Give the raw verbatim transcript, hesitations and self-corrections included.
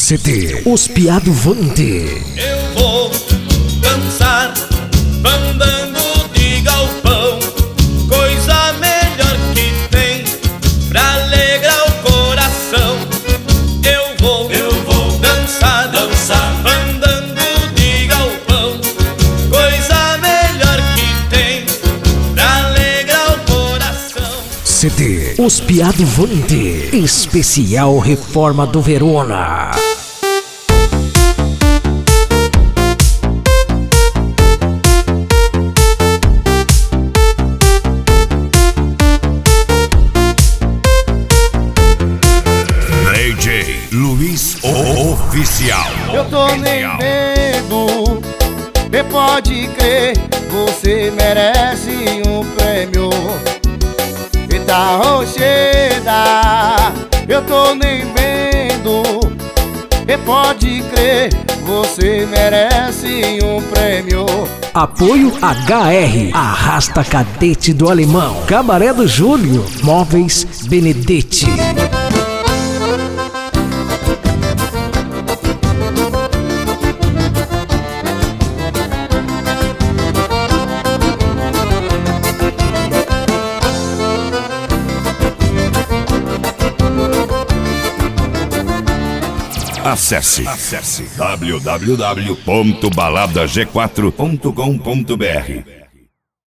C T Os Piado Vante. Eu vou dançar bandango de galpão, coisa melhor que tem pra alegrar o coração. Eu vou, eu vou dançar, dançar bandango de galpão, coisa melhor que tem pra alegrar o coração. C T Os Piado Vante, especial Reforma do Verona. D J Luiz Oficial. Eu tô nem vendo, e pode crer, você merece um prêmio. Eita rocheda, eu tô nem vendo, e pode crer, você merece um prêmio. Apoio H R, Arrasta Cadete do Alemão, Cabaré do Júlio, Móveis Benedetti. Acesse, acesse w w w ponto balada g quatro ponto com ponto b r.